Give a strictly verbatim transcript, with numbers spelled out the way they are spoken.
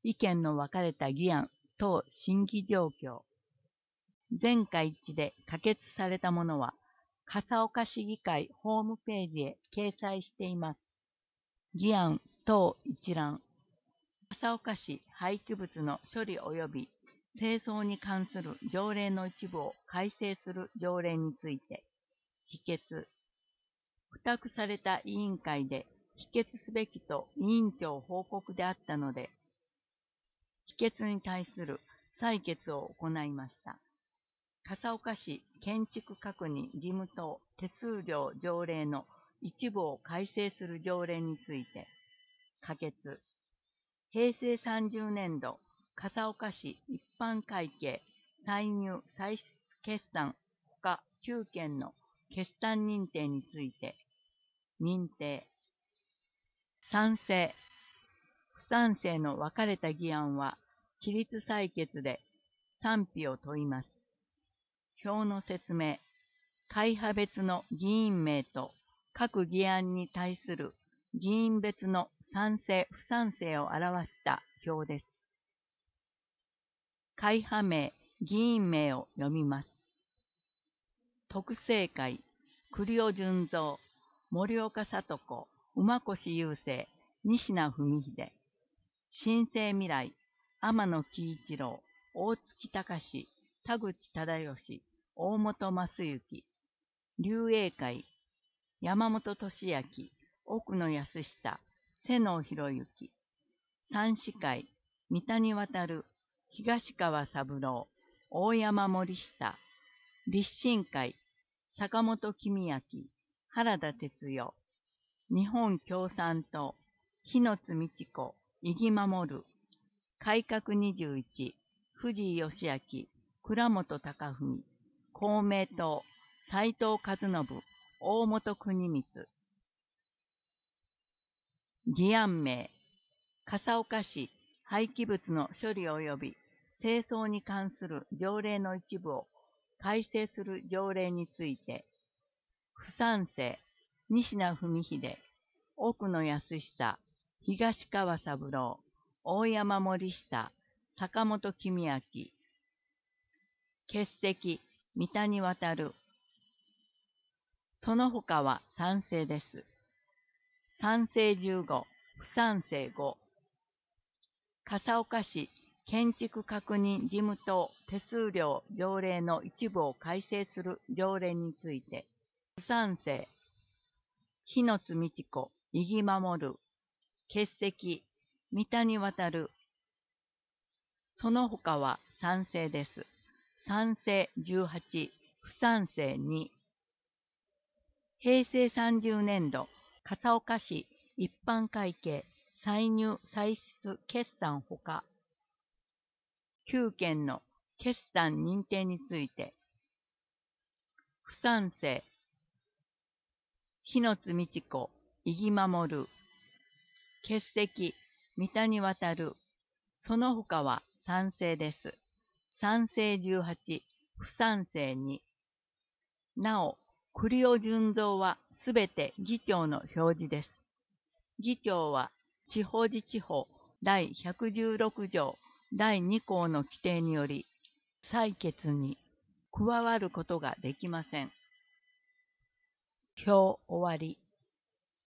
意見の分かれた議案等審議状況。全会一致で可決されたものは、笠岡市議会ホームページへ掲載しています。議案等一覧。笠岡市廃棄物の処理及び清掃に関する条例の一部を改正する条例について、否決。付託された委員会で否決すべきと委員長報告であったので、否決に対する採決を行いました。笠岡市建築確認事務等手数料条例の一部を改正する条例について、可決。平成さんじゅうねんど、笠岡市一般会計歳入歳出決算ほかきゅうけんの決算認定について、認定。賛成。不賛成の分かれた議案は、起立採決で賛否を問います。表の説明。会派別の議員名と各議案に対する議員別の賛成不賛成を表した表です。会派名、議員名を読みます。徳政会、栗尾純三、森岡聡子、馬越雄生、西名文秀。新生未来、天野喜一郎、大月隆、田口忠義、大本益之。龍英会、山本俊明、奥野康久、瀬能博之。三司会、三谷渡、東川三郎、大山森下。立信会、坂本公明、原田哲代。日本共産党、日野津美智子、伊木守。改革にじゅういち、藤井義明、倉本隆文。公明党、斉藤和信、大本邦光。議案名。笠岡市廃棄物の処理及び清掃に関する条例の一部を改正する条例について、不賛成、西名文秀、奥野康久、東川三郎、大山森下、坂本公明。欠席、三谷渡。その他は賛成です。賛成じゅうご、不賛成ご。笠岡市建築確認事務等手数料条例の一部を改正する条例について、不賛成、日野津美智子、伊木守。欠席、三谷渡。その他は賛成です。賛成じゅうはち、不賛成に。平成さんじゅうねんど、笠岡市一般会計歳入歳出決算ほかきゅうけんの決算認定について、不賛成、日野津美智子、伊木守。欠席、三谷渡。その他は賛成です。賛成じゅうはち、不賛成に。なお、栗尾純三はすべて議長の表示です。議長は地方自治法第ひゃくじゅうろくじょうだいにこうの規定により、採決に加わることができません。表終わり。